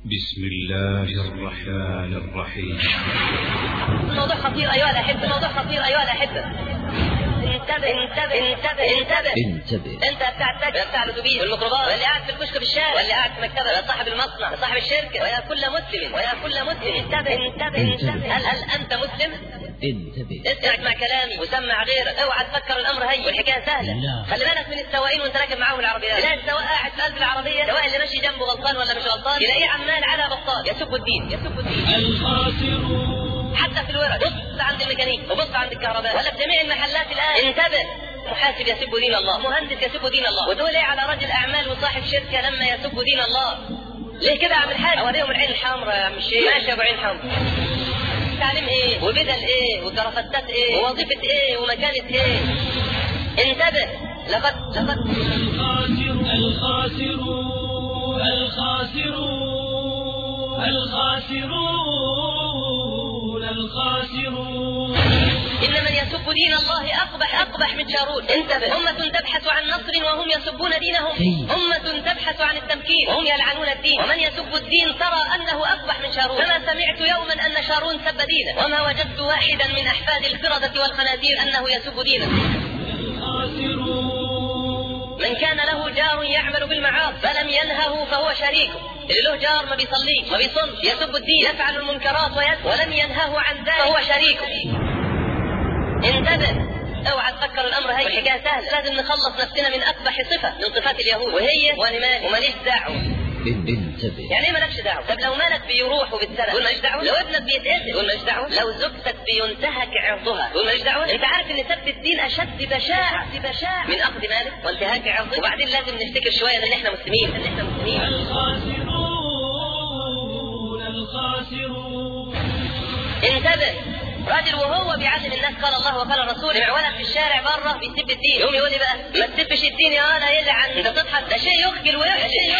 بسم الله الرحمن الرحيم. موضوع خطير أيها الأحبة، موضوع خطير أيها الأحبة. انتبه انتبه انتبه انتبه انتبه. انت بتاع الاتوبيس والميكروباص، واللي قاعد في الكشك بالشارع، واللي قاعد في مكتبه، يا صاحب المصنع، يا صاحب الشركه، ويا كل مسلم ويا كل مسلم، انتبه انتبه انتبه. هل انت مسلم؟ انتبه، اسمع كلامي وسمع غيرك، اوعى تفكر الامر هين والحكايه سهله. لا. خلي بالك من السواقين وانت راكب معاهم العربيات، تلاقي السواق قاعد في قلب العربيه، السواق اللي ماشي جنبه غلطان ولا مش غلطان، تلاقيه عمال على بطال يسب الدين يسب الدين. الخاسرون. حتى في الورق بص عند الميكانيك وبص عند الكهرباء ولا في جميع المحلات الان. انتبه، محاسب يسب دين الله، مهندس يسب دين الله، وتقول ايه على رجل اعمال وصاحب شركه لما يسب دين الله؟ ليه كده يا عم الحاج؟ اوريهم العين الحمراء يا عم الشيخ. ماشي يا ابو عين حمراء. تعليم ايه وبدل ايه وجرافتات ايه ووظيفه ايه ومكانه ايه؟ انتبه. لقد الخاسرون إن من يسب دين الله أقبح من شارون. انتبه، أمة تبحث عن نصر وهم يسبون دينهم، أمة تبحث عن التمكين وهم يلعنون الدين، ومن يسب الدين ترى أنه أقبح من شارون. فما سمعت يوما أن شارون سب دينه، وما وجدت واحدا من أحفاد القردة والخنازير أنه يسب دينه. من كان له جار يعمل بالمعاصي فلم ينهه فهو شريكه. اللي له جار ما بيصليش ما بيصومش يسب الدين يفعل المنكرات ولم ينهه عن ذلك فهو شريكه. انتبه، اوعى تفكر الامر هي الحكايه سهله. لازم نخلص نفسنا من اقبح صفه من صفات اليهود، وهي وانا مالي وماليش دعوه. انتبه. يعني ايه مالكش دعوه؟ طب لو مالك بيروح وبيتسرق تقول ماليش دعوه؟ لو ابنك بيتقتل تقول ماليش دعوه؟ لو زوجتك بينتهك عرضها تقول ماليش دعوه؟ انت عارف ان سب الدين اشد بشاعه من اخذ مالك وانتهاك عرضه. وبعدين لازم نفتكر شويه ان احنا مسلمين الخاسرون. انتبه، راجل وهو بيعلم الناس قال الله وقال الرسول، معولك في الشارع بره بيسب الدين، يقوم يقول لي بقى ما تسبش الدين يا انا يلعن. انت تضحك، ده شيء يخجل ويحزن.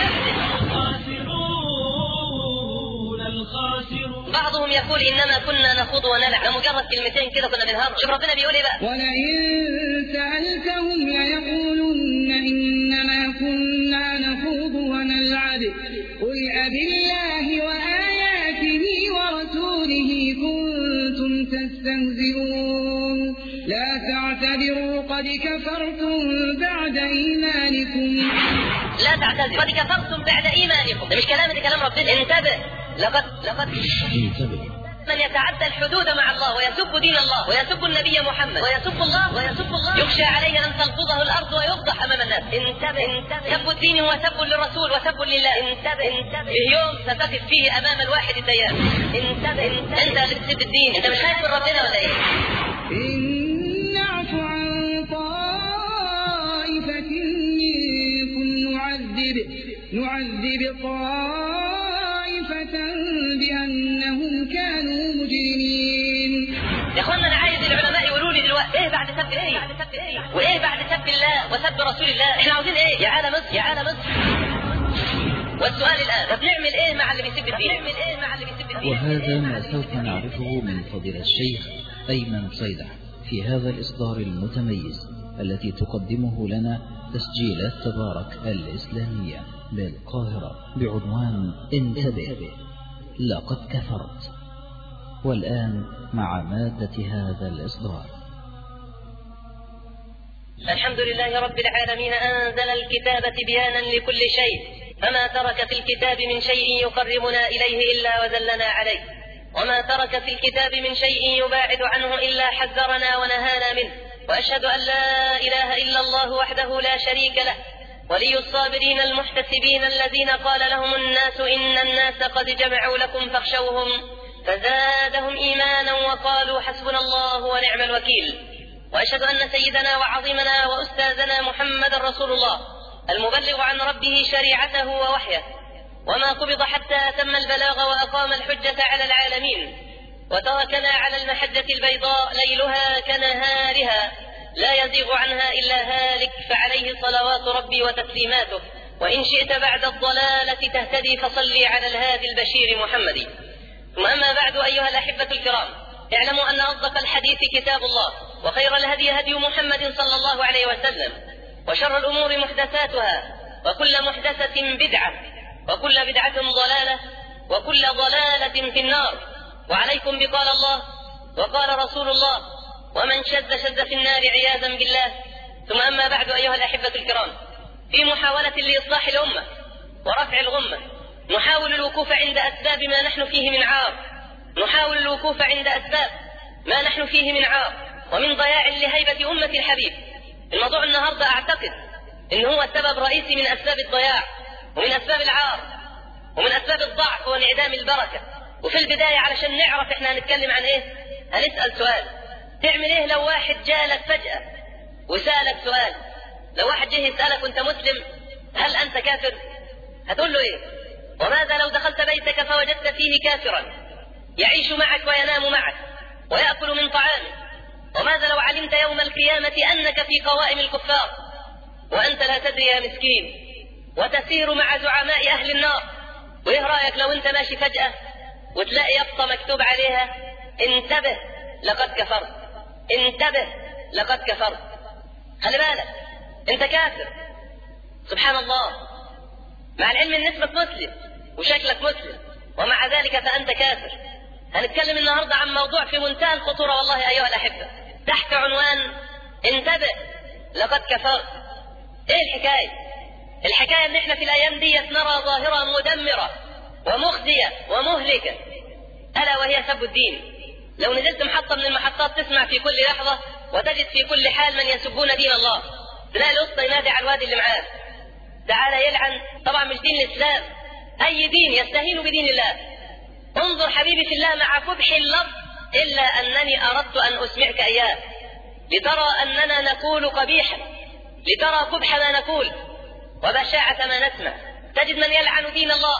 الخاسرون. بعضهم يقول انما كنا نخوض ونلعب، مجرد كلمتين كده كنا بنهرج. شوف ربنا بيقول ايه بقى، ولئن سألتهم ليقولن انما كنا نخوض ونلعب قل أبالله وآياته ورسوله كنتم تستهزئون لا تعتذروا قد كفرتم بعد إيمانكم. لا تعتذروا قد كفرتم بعد إيمانكم. ده مش كلام، ده كلام ربنا. انتبه، لقد انتبه. من يتعدى الحدود مع الله ويسب دين الله ويسب النبي محمد ويسب الله يخشى عليه ان تلفظه الارض ويفضح امام الناس. انتبه، سب الدين هو سب للرسول وسب لله. انتبه، في يوم ستقف فيه امام الواحد الديان. انتبه، انت اللي بتسب الدين، انت مش خايف من ربنا ولا ايه؟ إن نعفو عن طائفة منكم نعذب طائفة بأنهم كانوا مجرمين. يا اخوانا انا عايز العلماء يقولوا لي دلوقتي ايه بعد سب ايه؟ وايه بعد سب الله وسب رسول الله؟ احنا عاوزين ايه يا عالم مصر؟ والسؤال الان، طب نعمل ايه مع اللي بيسب الدين؟ وهذا ما سوف نعرفه من فضيلة الشيخ أيمن صيدح في هذا الإصدار المتميز التي تقدمه لنا تسجيلات تبارك الإسلامية بالقاهرة بعنوان انتبه لقد كفرت. والآن مع مادة هذا الإصدار. الحمد لله رب العالمين، أنزل الكتاب تبيانا لكل شيء، فما ترك في الكتاب من شيء يقربنا إليه إلا وزلنا عليه، وما ترك في الكتاب من شيء يباعد عنه إلا حذرنا ونهانا منه. وأشهد أن لا إله إلا الله وحده لا شريك له، ولي الصابرين المحتسبين الذين قال لهم الناس إن الناس قد جمعوا لكم فاخشوهم فزادهم إيمانا وقالوا حسبنا الله ونعم الوكيل. وأشهد أن سيدنا وعظيمنا وأستاذنا محمد رسول الله المبلغ عن ربه شريعته ووحيه، وما قبض حتى أتم البلاغ وأقام الحجة على العالمين، وتركنا على المحجة البيضاء ليلها كنهارها لا يزيغ عنها إلا هالك، فعليه صلوات ربي وتسليماته. وإن شئت بعد الضلالة تهتدي فصلي على الهادي البشير محمد. ثم أما بعد أيها الأحبة الكرام، اعلموا أن أصدق الحديث كتاب الله، وخير الهدي هدي محمد صلى الله عليه وسلم، وشر الأمور محدثاتها، وكل محدثة بدعة، وكل بدعة ضلالة وكل ضلالة في النار. وعليكم بقال الله وقال رسول الله، ومن شذ في النار عياذا بالله. ثم أما بعد أيها الأحبة الكرام، في محاولة لإصلاح الأمة ورفع الغمة نحاول الوقوف عند أسباب ما نحن فيه من عار، نحاول الوقوف عند أسباب ما نحن فيه من عار ومن ضياع لهيبة أمة الحبيب. الموضوع النهاردة أعتقد إن هو سبب رئيسي من أسباب الضياع ومن أسباب العار ومن أسباب الضعف وانعدام البركة. وفي البداية علشان نعرف إحنا هنتكلم عن إيه، هنسأل سؤال: تعمل إيه لو واحد جالك فجأة وسألك سؤال؟ لو واحد جه يسألك وأنت مسلم هل أنت كافر؟ هتقول له إيه؟ وماذا لو دخلت بيتك فوجدت فيه كافرا يعيش معك وينام معك ويأكل من طعامك؟ وماذا لو علمت يوم القيامة أنك في قوائم الكفار وأنت لا تدري يا مسكين، وتسير مع زعماء أهل النار؟ وإيه رأيك لو أنت ماشي فجأة وتلاقي يافطة مكتوب عليها: انتبه لقد كفرت، انتبه لقد كفرت، خلي بالك أنت كافر؟ سبحان الله، مع العلم ان اسمك مسلم وشكلك مسلم ومع ذلك فأنت كافر. هنتكلم النهاردة عن موضوع في منتهى الخطورة والله أيها الأحبة، تحت عنوان انتبه لقد كفرت. ايه الحكاية؟ الحكاية ان احنا في الأيام دي نرى ظاهرة مدمرة ومخزية ومهلكة، ألا وهي سب الدين. لو نزلت محطة من المحطات تسمع في كل لحظة وتجد في كل حال من يسبون دين الله. تلاقي الأسطى ينادي على الوادي اللي معاه تعالى يلعن، طبعا مش دين الإسلام، أي دين يستهين بدين الله. انظر حبيبي في الله مع قبح اللفظ: إلا أنني أردت أن أسمعك إياه لترى أننا نقول قبيحا، لترى قبح ما نقول وبشاعة ما نسمع. تجد من يلعن دين الله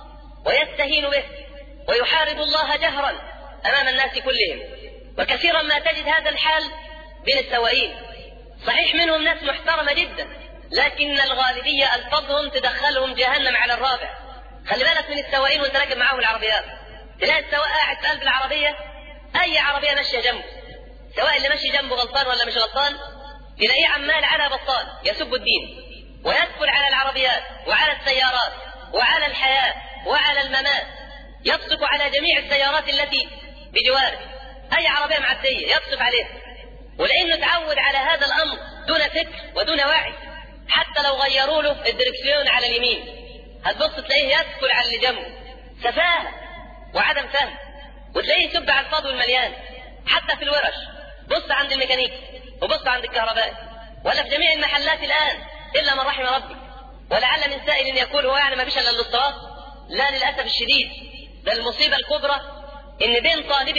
ويستهين به ويحارب الله جهرا أمام الناس كلهم. وكثيرا ما تجد هذا الحال بين السواقين، صحيح منهم ناس محترمة جدا لكن الغالبية ألفاظهم تدخلهم جهنم على الرابع. خلي بالك من السواقين وانت راكب معاهم العربيات، تلاقي السواق قاعد في قلب العربية، أي عربية ماشية جنبه، سواء اللي ماشي جنبه غلطان ولا مش غلطان، تلاقيه عمال على بطال يسب الدين ويدخل على العربيات وعلى السيارات وعلى الحياة وعلى الممات، يبصق على جميع السيارات التي بجواره، أي عربية معدية يبصق عليها، ولأنه تعود على هذا الأمر دون فكر ودون وعي. حتى لو غيروا له الدركسيون على اليمين هتبص تلاقيه يدخل على اللي جنبه، سفاهة وعدم فهم، وتلاقيه يسب على الفاضي والمليان. حتى في الورش بص عند الميكانيك وبص عند الكهرباء ولا في جميع المحلات الآن إلا من رحم ربي. ولعل من سائل يقول هو يعني ما فيش إلا الاسطوات؟ لا للأسف الشديد، بل المصيبة الكبرى إن بين طالب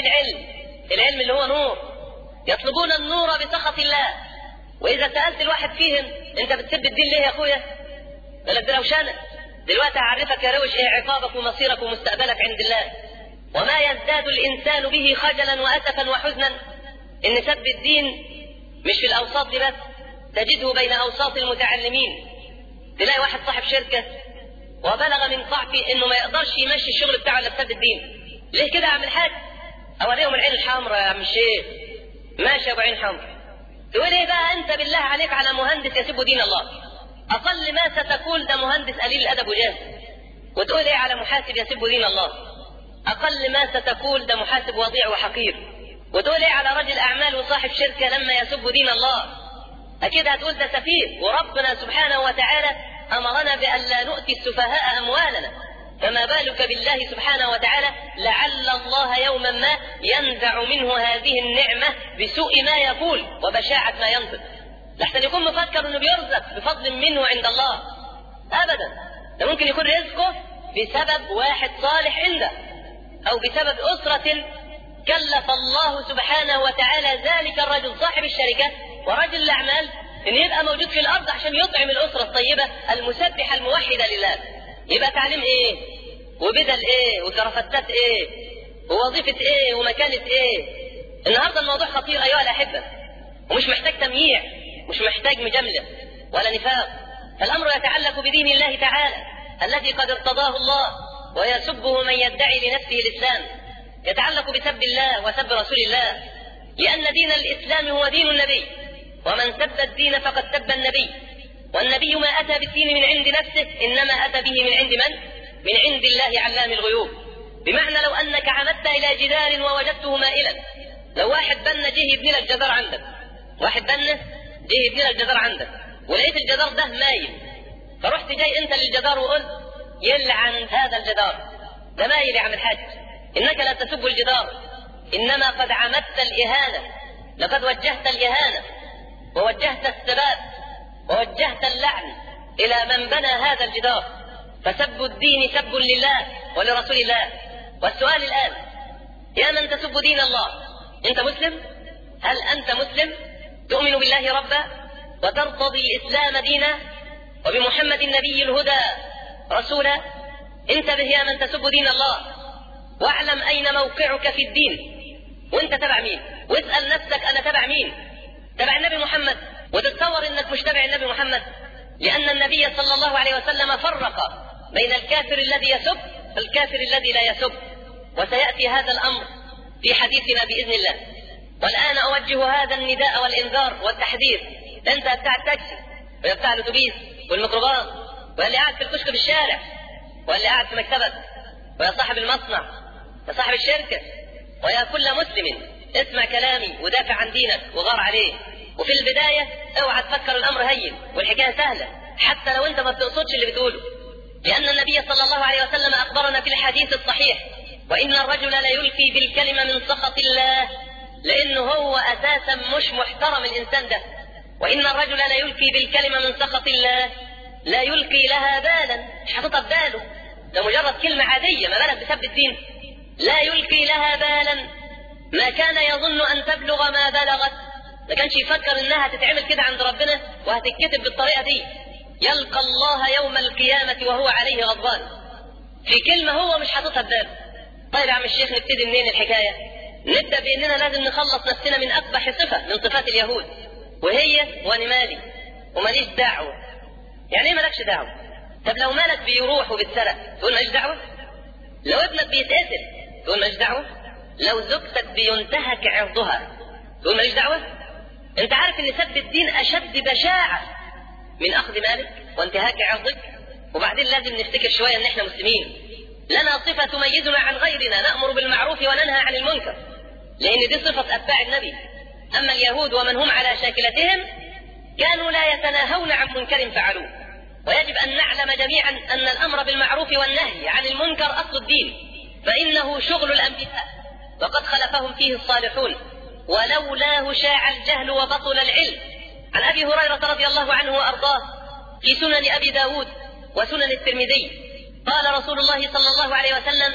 العلم اللي هو نور يطلبون النور بسخط الله، وإذا سألت الواحد فيهم أنت بتسب الدين ليه يا أخويا؟ يقول لك ده لو شانك دلوقتي هعرفك يا روش إيه عقابك ومصيرك ومستقبلك عند الله. وما يزداد الإنسان به خجلا وأسفا وحزنا إن سب الدين مش في الأوساط دي بس، تجده بين أوساط المتعلمين. تلاقي واحد صاحب شركة وبلغ من ضعفه إنه ما يقدرش يمشي الشغل بتاعه إلا بسب الدين. ليه كده يا عم الحاج؟ أوريهم العين الحمراء يا عم الشيخ. ماشي يا أبو عين حمراء. تقول إيه بقى أنت بالله عليك على مهندس يسب دين الله؟ أقل ما ستقول ده مهندس قليل الأدب وجاهل. وتقول إيه على محاسب يسب دين الله؟ أقل ما ستقول ده محاسب وضيع وحقير. وتقول إيه على رجل أعمال وصاحب شركة لما يسب دين الله؟ أكيد هتقول ده سفيه. وربنا سبحانه وتعالى أمرنا بأن لا نؤتي السفهاء أموالنا، فما بالك بالله سبحانه وتعالى لعل الله يوما ما ينزع منه هذه النعمة بسوء ما يقول وبشاعة ما ينطق، لحسن يكون مفكر أنه بيرزق بفضل منه عند الله. أبدا، ده ممكن يكون رزقه بسبب واحد صالح عنده أو بسبب أسرة كلف الله سبحانه وتعالى ذلك الرجل صاحب الشركة ورجل الأعمال أن يبقى موجود في الأرض عشان يطعم الأسرة الطيبة المسبحة الموحدة لله. يبقى تعليم إيه وبدل إيه وكرافتات إيه ووظيفة إيه ومكانة إيه؟ النهاردة الموضوع خطير أيها الأحبة، ومش محتاج تمييع، مش محتاج مجاملة ولا نفاق. فالأمر يتعلق بدين الله تعالى الذي قد ارتضاه الله، ويسبه من يدعي لنفسه الإسلام. يتعلق بسب الله وسب رسول الله، لأن دين الإسلام هو دين النبي، ومن سب الدين فقد سب النبي. والنبي ما أتى بالدين من عند نفسه، إنما أتى به من عند من؟ من عند الله علام الغيوب. بمعنى لو أنك عمدت إلى جدار ووجدته مائلا، لو واحد بنا جه يبني لك جدار عندك، واحد بنا جه يبني لك جدار عندك ولقيت الجدار ده مايل، فرحت جاي أنت للجدار وقلت يلعن هذا الجدار ده مايل يا عم الحاج، إنك لا تسب الجدار، إنما قد عمدت الإهانة، لقد وجهت الإهانة ووجهت السباب ووجهت اللعن إلى من بنى هذا الجدار، فسب الدين سب لله ولرسول الله. والسؤال الآن يا من تسب دين الله، أنت مسلم؟ هل أنت مسلم؟ تؤمن بالله ربا وترتضي الإسلام دينا وبمحمد النبي الهدى رسولا؟ انتبه يا من تسب دين الله، واعلم أين موقعك في الدين، وانت تبع مين، واسأل نفسك أنا تبع مين؟ تبع النبي محمد، وتتصور انك مش تبع النبي محمد، لأن النبي صلى الله عليه وسلم فرق بين الكافر الذي يسب والكافر الذي لا يسب، وسيأتي هذا الأمر في حديثنا بإذن الله. والآن أوجه هذا النداء والإنذار والتحذير، أنت بتاع التاكسي ولا بتاع الأتوبيس والميكروباص واللي قاعد في الكشك في الشارع واللي قاعد في مكتبك ويا صاحب المصنع يا صاحب الشركة ويا كل مسلم اسمع كلامي ودافع عن دينك وغار عليه. وفي البداية اوعى تفكر الأمر هين والحكاية سهلة حتى لو أنت ما بتقصدش اللي بتقوله، لأن النبي صلى الله عليه وسلم أخبرنا في الحديث الصحيح وإن الرجل لا يلقي بالكلمة من سخط الله، لأنه هو أساسا مش محترم الإنسان ده. وإن الرجل لا يلقي بالكلمة من سخط الله لا يلقي لها بالا، مش حاططها في باله، ده مجرد كلمة عادية، ما بالك بسبب الدين. لا يلقي لها بالا، ما كان يظن أن تبلغ ما بلغت، ما كانش يفكر إنها تتعمل كده عند ربنا وهتتكتب بالطريقة دي. يلقى الله يوم القيامة وهو عليه غضبان في كلمة هو مش حاططها في باله. طيب يا عم الشيخ نبتدي منين الحكاية؟ نبدأ بأننا لازم نخلص نفسنا من أقبح صفة من صفات اليهود، وهي وأنا مالي وماليش دعوة. يعني ايه مالكش دعوة؟ طب لو مالك بيروح وبيتسرق تقول ماليش دعوة؟ لو ابنك بيتقتل تقول ماليش دعوة؟ لو زوجتك بينتهك عرضها تقول ماليش دعوة؟ انت عارف ان سب الدين اشد بشاعة من اخذ مالك وانتهاك عرضك. وبعدين لازم نفتكر شوية ان احنا مسلمين لنا صفة تميزنا عن غيرنا، نأمر بالمعروف وننهى عن المنكر، لان دي صفة اتباع النبي. اما اليهود ومن هم على شاكلتهم كانوا لا يتناهون عن منكر فعلوه. ويجب ان نعلم جميعا ان الامر بالمعروف والنهي عن المنكر اصل الدين، فانه شغل الانبياء وقد خلفهم فيه الصالحون، ولولاه شاع الجهل وبطل العلم. عن ابي هريرة رضي الله عنه وارضاه في سنن ابي داود وسنن الترمذي قال رسول الله صلى الله عليه وسلم: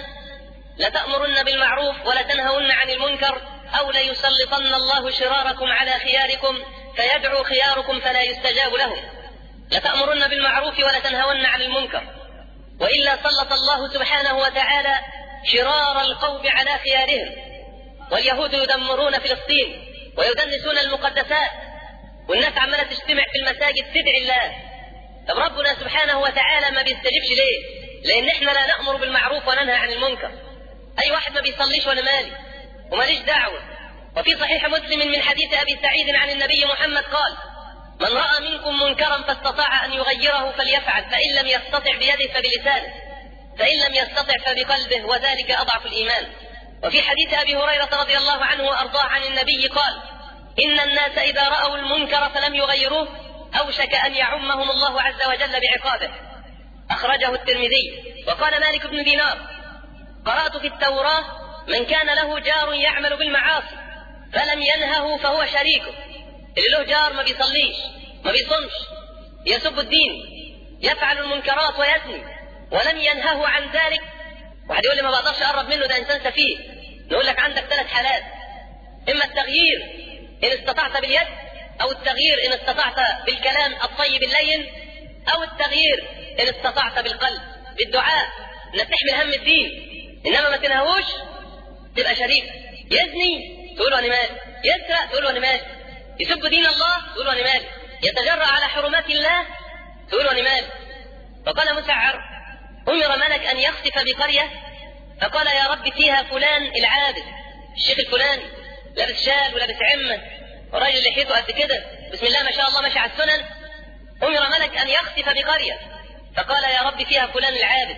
لتأمرن بالمعروف ولتنهون عن المنكر أو ليسلطن الله شراركم على خياركم فيدعو خياركم فلا يستجاب لهم. لتأمرن بالمعروف ولتنهون عن المنكر، وإلا سلط الله سبحانه وتعالى شرار القوم على خيارهم. واليهود يدمرون فلسطين ويدنسون المقدسات، والناس عمالة تجتمع في المساجد تدعي الله. طب ربنا سبحانه وتعالى ما بيستجيبش ليه؟ لأن احنا لا نأمر بالمعروف وننهى عن المنكر. أي واحد ما بيصليش وأنا مالي وماليش دعوة. وفي صحيح مسلم من حديث أبي سعيد عن النبي محمد قال: من رأى منكم منكرا فاستطاع أن يغيره فليفعل، فإن لم يستطع بيده فبلسانه، فإن لم يستطع فبقلبه، وذلك أضعف الإيمان. وفي حديث أبي هريرة رضي الله عنه وأرضاه عن النبي قال: إن الناس إذا رأوا المنكر فلم يغيروه أوشك أن يعمهم الله عز وجل بعقابه. أخرجه الترمذي. وقال مالك بن دينار: قرأت في التوراة من كان له جار يعمل بالمعاصي فلم ينهه فهو شريكه. اللي له جار ما بيصليش ما بيصومش يسب الدين يفعل المنكرات ويزني ولم ينهه عن ذلك. واحد يقول لي ما بقدرش أقرب منه ده إنسان سفيه. نقول لك عندك 3 حالات: إما التغيير إن استطعت باليد، أو التغيير إن استطعت بالكلام الطيب اللين، أو التغيير إن استطعت بالقلب بالدعاء إنك تحمل هم الدين. إنما ما تنهوش تبقى شريك. يزني تقول أنا مالي، يسرق تقول أنا مالي، يسب دين الله تقول أنا مالي، يتجرأ على حرمات الله تقول أنا مالي. فقال مسعر: أمر ملك أن يخسف بقرية، فقال: يا رب فيها فلان العابد، الشيخ الفلاني لابس شال ولابس عمة وراجل لحيته قد كده بسم الله ما شاء الله ماشي على السنن. أمر ملك أن يخسف بقرية، فقال: يا رب فيها فلان العابد،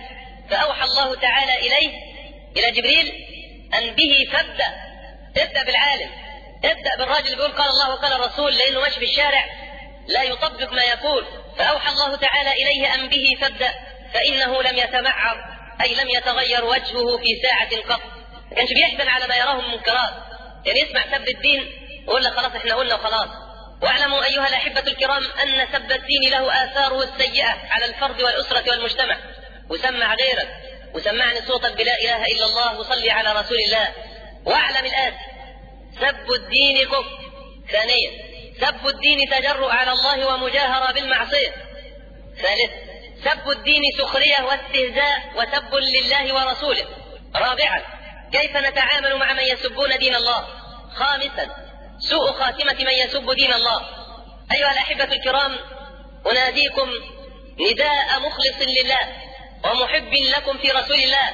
فأوحى الله تعالى إلى جبريل أن به فابدأ، ابدأ بالعالم، ابدأ بالراجل اللي بيقول قال الله وقال الرسول، لأنه ماشي في الشارع لا يطبق ما يقول. فأوحى الله تعالى إليه أن به فابدأ، فإنه لم يتمعر، أي لم يتغير وجهه في ساعة قط، ما كانش بيحزن على ما يراه من منكرات، يعني يسمع سب الدين ويقول لك خلاص احنا قلنا وخلاص. واعلموا أيها الأحبة الكرام أن سب الدين له آثاره السيئة على الفرد والأسرة والمجتمع. وسمع غيرك، وسمعني صوتك بلا إله إلا الله، وصلي على رسول الله. واعلم الآن سب الدين كفر. ثانيا سب الدين تجرؤ على الله ومجاهرة بالمعصية. ثالثا سب الدين سخرية واستهزاء وسب لله ورسوله. رابعا كيف نتعامل مع من يسبون دين الله. خامسا سوء خاتمة من يسب دين الله. أيها الأحبة الكرام، أناديكم نداء مخلص لله ومحب لكم في رسول الله،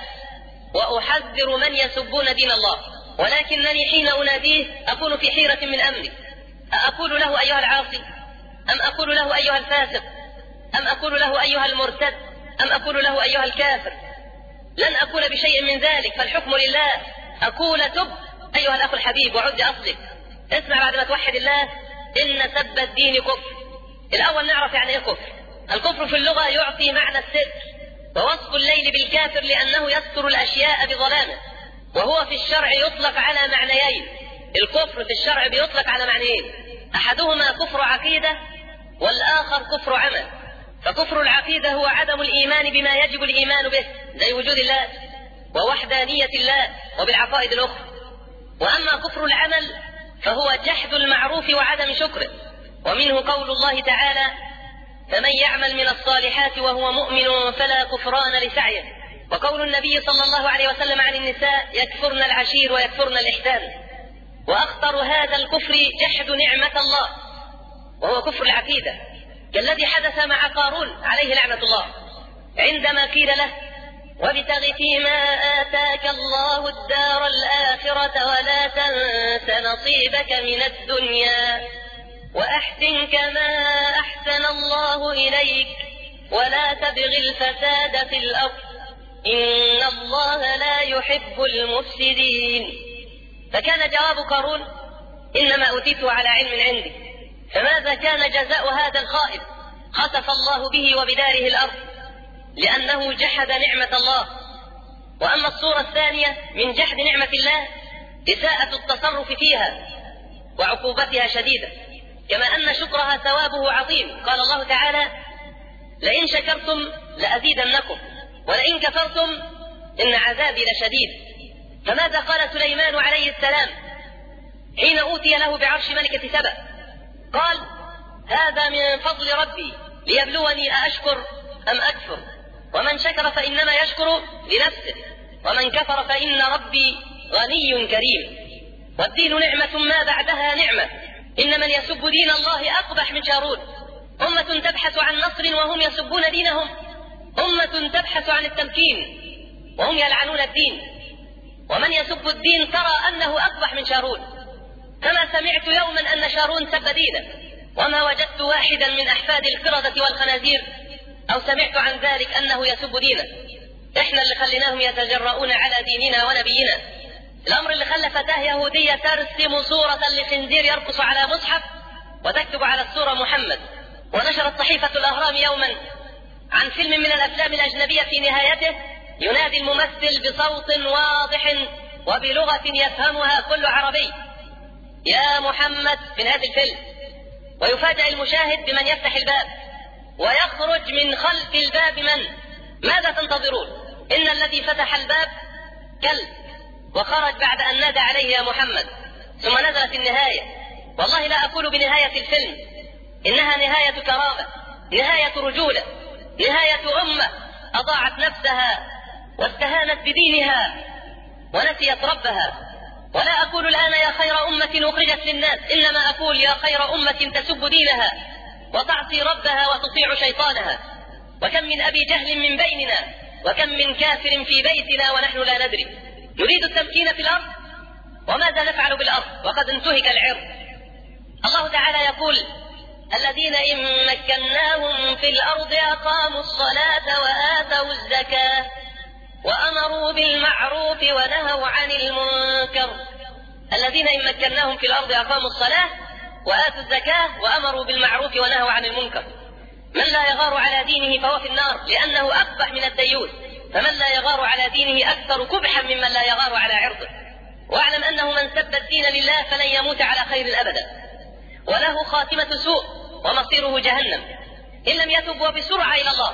وأحذر من يسبون دين الله، ولكنني حين أناديه أكون في حيرة من أمري، أقول له أيها العاصي، أم أقول له أيها الفاسق، أم أقول له أيها المرتد، أم أقول له أيها الكافر؟ لن أقول بشيء من ذلك، فالحكم لله. أقول تب أيها الأخ الحبيب وعد أصلك، اسمع بعد ما توحد الله إن سب الدين كفر. الأول نعرف يعني إيه كفر. الكفر في اللغة يعطي معنى الستر، ووصف الليل بالكافر لأنه يستر الأشياء بظلامه، وهو في الشرع يطلق على معنيين. الكفر في الشرع بيطلق على معنيين، أحدهما كفر عقيدة والآخر كفر عمل. فكفر العقيدة هو عدم الإيمان بما يجب الإيمان به، زي وجود الله ووحدانية الله وبالعقائد الأخرى. وأما كفر العمل فهو جحد المعروف وعدم شكره، ومنه قول الله تعالى فمن يعمل من الصالحات وهو مؤمن فلا كفران لسعيه. وقول النبي صلى الله عليه وسلم عن النساء يكفرن العشير ويكفرن الإحسان. وأخطر هذا الكفر جحد نعمة الله، وهو كفر العقيدة، كالذي حدث مع قارون عليه لعنة الله، عندما قيل له وابتغ فيما آتاك الله الدار الآخرة ولا تنس نصيبك من الدنيا وأحسن كما أحسن الله إليك ولا تبغ الفساد في الأرض إن الله لا يحب المفسدين. فكان جواب قارون إنما أوتيته على علم عندي. فماذا كان جزاء هذا الخائف؟ خسف الله به وبداره الأرض لأنه جحد نعمة الله. وأما الصورة الثانية من جحد نعمة الله إساءة التصرف فيها وعقوبتها شديدة، كما أن شكرها ثوابه عظيم. قال الله تعالى لئن شكرتم لأزيدنكم ولئن كفرتم إن عذابي لشديد. فماذا قال سليمان عليه السلام حين أوتي له بعرش ملكة سبأ؟ قال هذا من فضل ربي ليبلوني أأشكر أم أكفر، ومن شكر فإنما يشكر لنفسه ومن كفر فإن ربي غني كريم. والدين نعمة ما بعدها نعمة، إن من يسب دين الله أقبح من شارون. أمة تبحث عن نصر وهم يسبون دينهم، أمة تبحث عن التمكين وهم يلعنون الدين. ومن يسب الدين ترى أنه أقبح من شارون. كما سمعت يوما أن شارون سب دينه، وما وجدت واحدا من أحفاد القردة والخنازير أو سمعت عن ذلك أنه يسب دينه. إحنا اللي خليناهم يتجرؤون على ديننا ونبينا. الأمر اللي خلى فتاة يهودية ترسم صورة لخنزير يرقص على مصحف وتكتب على الصورة محمد. ونشرت صحيفة الأهرام يوما عن فيلم من الأفلام الأجنبية في نهايته ينادي الممثل بصوت واضح وبلغة يفهمها كل عربي يا محمد في نهاية الفيلم، ويفاجأ المشاهد بمن يفتح الباب ويخرج من خلف الباب من؟ ماذا تنتظرون؟ إن الذي فتح الباب كلب، وخرج بعد أن نادى عليه يا محمد. ثم نزلت النهاية. والله لا أقول بنهاية الفيلم، إنها نهاية كرامة، نهاية رجولة، نهاية أمة أضاعت نفسها واستهانت بدينها ونسيت ربها. ولا أقول الآن يا خير أمة أخرجت للناس، إنما أقول يا خير أمة تسب دينها وتعصي ربها وتطيع شيطانها. وكم من أبي جهل من بيننا، وكم من كافر في بيتنا ونحن لا ندري. نريد التمكين في الأرض، وماذا نفعل بالأرض وقد انتهك العرض؟ الله تعالى يقول الذين إن مكناهم في الأرض أقاموا الصلاة وآتوا الزكاة وأمروا بالمعروف ونهوا عن المنكر. الذين إن مكناهم في الأرض أقاموا الصلاة وآتوا الزكاة وأمروا بالمعروف ونهوا عن المنكر. من لا يغار على دينه فهو في النار، لأنه أقبح من الديوث، فمن لا يغار على دينه أكثر كبحا ممن لا يغار على عرضه. واعلم أنه من سب الدين لله فلن يموت على خير أبدا، وله خاتمة سوء ومصيره جهنم إن لم يتب وبسرعة إلى الله،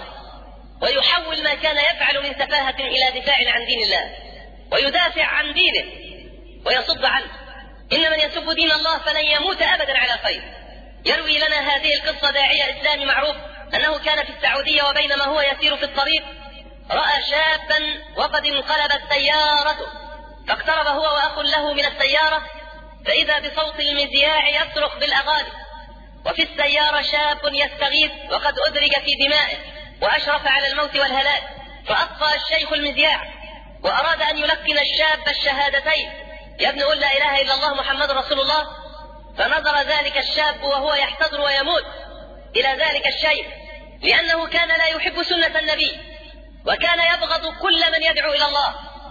ويحول ما كان يفعل من سفاهة إلى دفاع عن دين الله، ويدافع عن دينه ويصد عنه. إن من يسب دين الله فلن يموت أبدا على خير. يروي لنا هذه القصة داعية إسلامي معروف أنه كان في السعودية، وبينما هو يسير في الطريق رأى شابا وقد انقلبت سيارته، فاقترب هو وأخ له من السيارة، فإذا بصوت المذياع يصرخ بالأغاني، وفي السيارة شاب يستغيث وقد أدرج في دمائه وأشرف على الموت والهلاك، فأطفأ الشيخ المذياع وأراد أن يلقن الشاب الشهادتين: يا ابن قل لا إله إلا الله محمد رسول الله. فنظر ذلك الشاب وهو يحتضر ويموت إلى ذلك الشيخ، لأنه كان لا يحب سنة النبي وكان يبغض كل من يدعو إلى الله.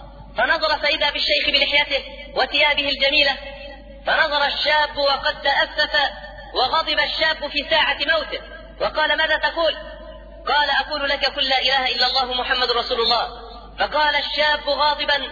فنظر فإذا بالشيخ بلحيته وثيابه الجميلة، فنظر الشاب وقد تأسف وغضب الشاب في ساعة موته وقال: ماذا تقول؟ قال: أقول لك قل لا إله إلا الله محمد رسول الله. فقال الشاب غاضبا: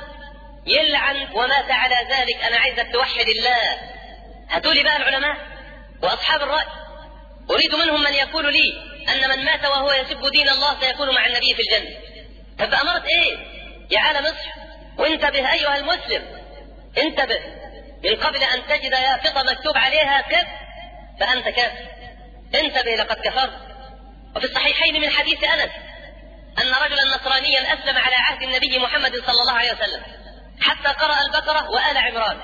يلعن ومات على ذلك، أنا عايزك توحد الله. هاتوا لي بقى العلماء وأصحاب الرأي، أريد منهم من يقول لي أن من مات وهو يسب دين الله سيكون مع النبي في الجنة. طب أمرت إيه يا عالم؟ اصح وانتبه أيها المسلم، انتبه من قبل أن تجد يافطة مكتوب عليها كف فأنت كافر. انتبه لقد كفرت. وفي الصحيحين من حديث أنس أن رجلا نصرانيا أسلم على عهد النبي محمد صلى الله عليه وسلم حتى قرأ البقرة وآل عمران،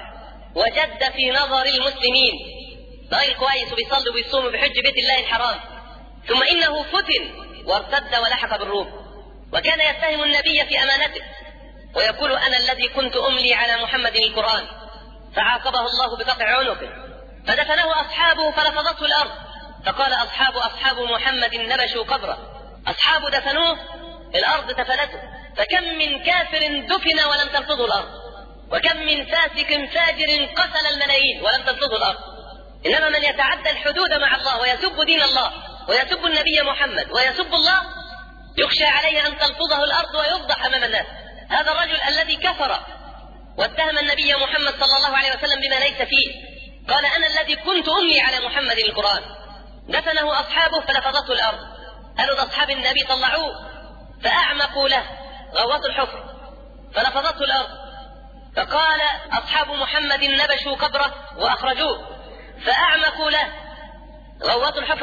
وجد في نظر المسلمين راجل كويس وبيصلي وبيصوم وبيحج بيت الله الحرام، ثم إنه فتن وارتد ولحق بالروم، وكان يتهم النبي في أمانته ويقول: أنا الذي كنت أملي على محمد القرآن. فعاقبه الله بقطع عنقه، فدفنه أصحابه فلفظته الأرض، فقال أصحاب محمد نبشوا قبره. أصحابه دفنوه، الأرض تفلته. فكم من كافر دفن ولم تلفظه الأرض، وكم من فاسق فاجر قتل الملايين ولم تلفظه الأرض. إنما من يتعدى الحدود مع الله ويسب دين الله ويسب النبي محمد ويسب الله يخشى عليه أن تلفظه الأرض ويفضح أمام الناس. هذا الرجل الذي كفر واتهم النبي محمد صلى الله عليه وسلم بما ليس فيه، قال: أنا الذي كنت أملي على محمد القرآن. دفنه أصحابه فلفظته الأرض. قالوا أصحاب النبي طلعوه فأعمقوا له غوطوا الحفر فلفظته الأرض. فقال أصحاب محمد نبشوا قبره وأخرجوه فأعمقوا له غوطوا الحفر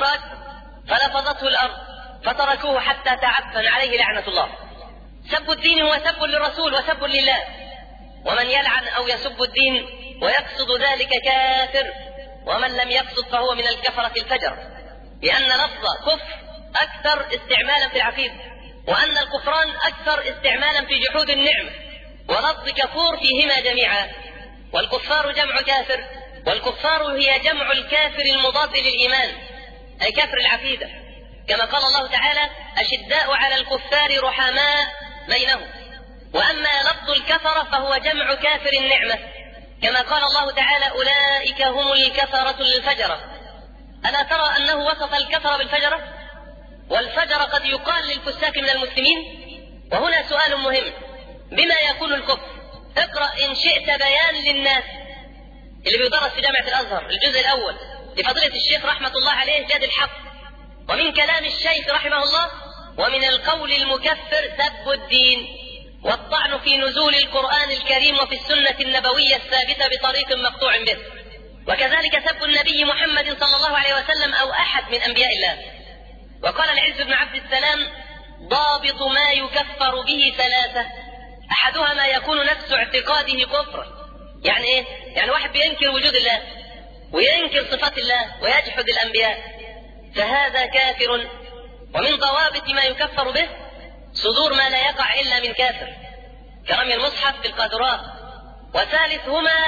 فلفظته الأرض فتركوه حتى تعفن عليه لعنة الله. سب الدين هو سب للرسول وسب لله، ومن يلعن أو يسب الدين ويقصد ذلك كافر، ومن لم يقصد فهو من الكفرة الفجر، لأن لفظ كفر أكثر استعمالا في العقيدة، وأن الكفران أكثر استعمالا في جحود النعمة، ولفظ كفور فيهما جميعا. والكفار جمع كافر، والكفار هي جمع الكافر المضاد للإيمان، أي كافر العقيدة، كما قال الله تعالى: أشداء على الكفار رحماء بينهم. وأما لفظ الكفرة فهو جمع كافر النعمة، كما قال الله تعالى: أولئك هم الكفرة الفجرة. ألا ترى أنه وصف الكفر بالفجرة؟ والفجر قد يقال للفساق من المسلمين. وهنا سؤال مهم: بما يكون الكفر؟ اقرأ إن شئت بيان للناس اللي بيدرس في جامعة الأزهر الجزء الأول لفضيلة الشيخ رحمة الله عليه جاد الحق، ومن كلام الشيخ رحمه الله: ومن القول المكفر سب الدين والطعن في نزول القرآن الكريم وفي السنة النبوية الثابتة بطريق مقطوع به، وكذلك سب النبي محمد صلى الله عليه وسلم أو أحد من أنبياء الله. وقال العز بن عبد السلام: ضابط ما يكفر به ثلاثة: أحدها ما يكون نفس اعتقاده كفرا. يعني إيه؟ يعني واحد بينكر وجود الله وينكر صفات الله ويجحد الأنبياء، فهذا كافر. ومن ضوابط ما يكفر به صدور ما لا يقع إلا من كافر كرمي المصحف بالقاذورات. وثالثهما